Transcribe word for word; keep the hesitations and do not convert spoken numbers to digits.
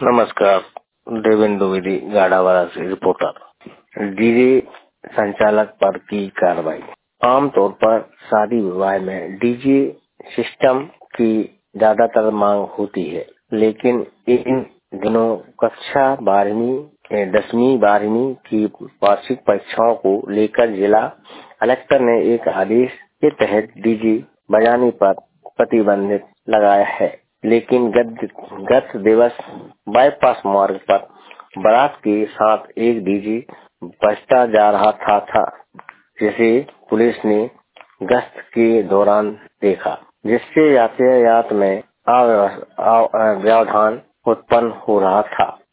नमस्कार, देवेंदु विधि गाड़ावाला से reporter. DJ संचालक पर की कार्रवाई। आमतौर पर शादी विवाह में डीजे सिस्टम की ज्यादातर मांग होती है, लेकिन इन दिनों कक्षा बारहवीं दसवीं बारहवीं की वार्षिक परीक्षाओं को लेकर जिला कलेक्टर ने एक आदेश के तहत डीजे बजाने पर प्रतिबंध लगाया है। लेकिन गत गत दिवस बाईपास मार्ग पर बारात के साथ एक डीजे बजता जा रहा था, था जिसे पुलिस ने गश्त के दौरान देखा, जिससे यातायात में अव्यवधान उत्पन्न हो रहा था।